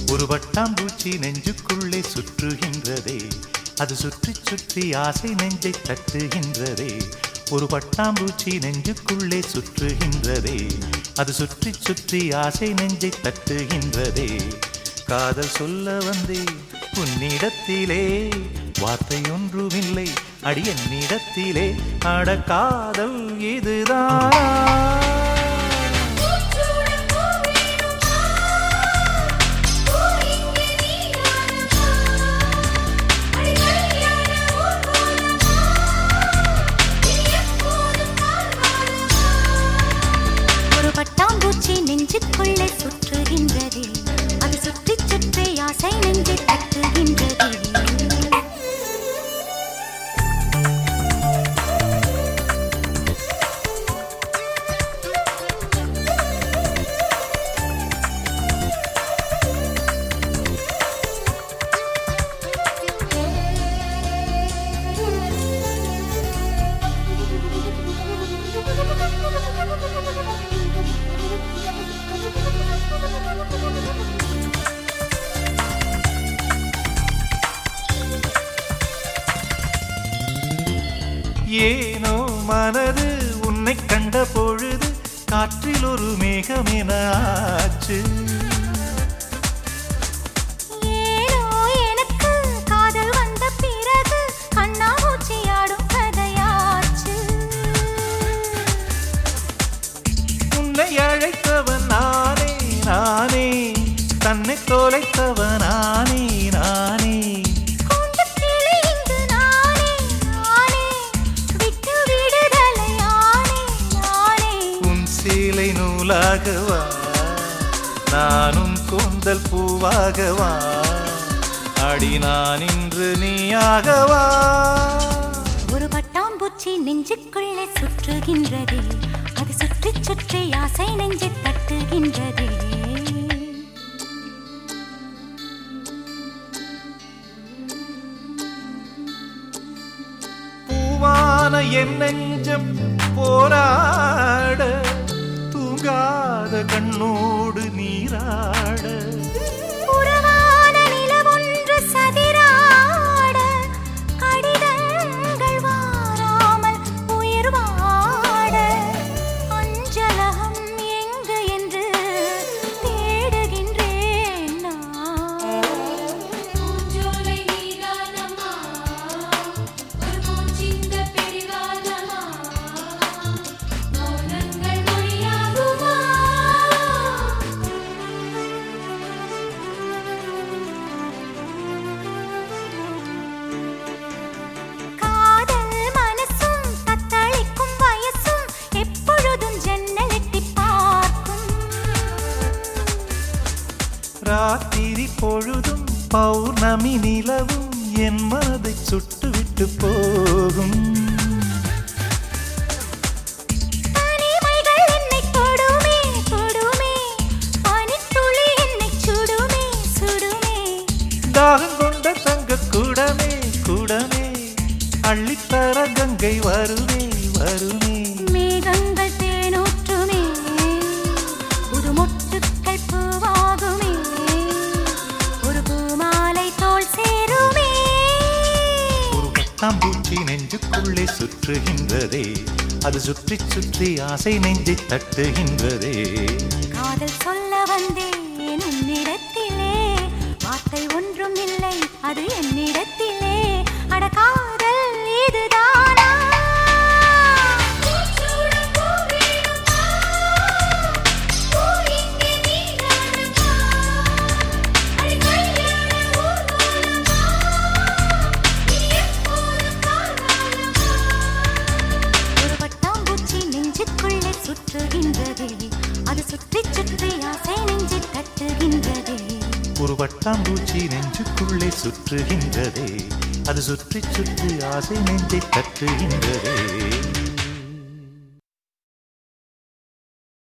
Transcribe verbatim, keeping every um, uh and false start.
ஒரு வட்டாம்பூச்சி நெஞ்சுக்குள்ளே சுற்றுகின்றதே, அது சுற்றி சுற்றி ஆசை நெஞ்சை தட்டுகின்றதே. ஒரு பட்டாம்பூச்சி நெஞ்சுக்குள்ளே சுற்றுகின்றதே, அது சுற்றி சுற்றி ஆசை நெஞ்சை தட்டுகின்றதே. காதல் சொல்ல வந்தே உன்னிடத்திலே, வார்த்தை ஒன்றுமில்லை அடி என்னிடத்திலே. அட காதல் இதுதான். பட்டாம்பூச்சி நெஞ்சுக்குள்ளே சுற்றுகின்றதே, அது சுற்றி சுற்றி ஆசை நெஞ்சை தட்டுகின்றதே. ஏனோ மனது உன்னை கண்ட பொழுது காற்றில் ஒரு மேகமென ஆச்சு. ஏனோ எனக்கு காதல் வந்த பிறகு கண்ணாமூச்சியாடும் கதையாச்சு. உன்னை அழைத்தவன் நானே நானே, தன்னை தொலைத்தவன் நானே நானே. நூலாகவா நானும் கூந்தல் பூவாகவா, அடி நான் இன்று நீயாகவா. ஒரு பட்டாம்பூச்சி நெஞ்சுக்குள்ளே சுற்றுகின்றதே, அது சுற்றி சுற்றி ஆசை நெஞ்சை தட்டுகின்றதே. பூவான என் நெஞ்சம் போராட, தூங்காத கண்ணோடு நீராட. உறவான நிலவொன்று சதிராட, கடிதங்கள் வாராமல் உயிர் வாட. அஞ்சலகம் எங்கு என்று தேடுகின்றேன் நான். பூஞ்சோலை நீதானம்மா, ஒரு பூச்சிந்த பிடிவாதமா, மௌனங்கள் மொழியாகுமா. காதல் மனசும் தத்தளிக்கும் வயசும் எப்பொழுதும் ஜன்னல் எட்டிப் பார்க்கும். ராத்திரி பொழுதும் பௌர்ணமி நிலவும் என் மனதை சுட்டுவிட்டு போகும். தனிமைகள் என்னை தொடுமே தொடுமே, பனித்துளி என்னை சுடுமே சுடுமே. தாகம் கொண்ட தங்க கூடமே கூடமே, அள்ளித்தர கங்கை வருமே வருமே. மேகங்கள் தேனூற்றுமே, புது மொட்டுக்கள் பூவாகுமே, ஒரு பூமாலை தோள் சேருமே. ஒரு பட்டாம்பூச்சி நெஞ்சுக்குள்ளே சுற்றுகின்றதே, அது சுற்றி சுற்றி ஆசை நெஞ்சை தட்டுகின்றதே. காதல் சொல்ல வந்தேன் உன்னிடத்திலே, வார்த்தை ஒன்றும் இல்லை அது என்னிடத்திலே. அட காதல் இதுதானா. ஒரு பட்டாம்பூச்சி நெஞ்சுக்குள்ளே சுற்றுகின்றதே, அது சுற்றி சுற்றி ஆசை நெஞ்சை தட்டுகின்றதே. ஒரு வட்டாம்பூச்சி நெஞ்சுக்குள்ளே சுற்றுகின்றதே, அது சுற்றி சுற்றி ஆசை நெஞ்சை தட்டுகின்றதே.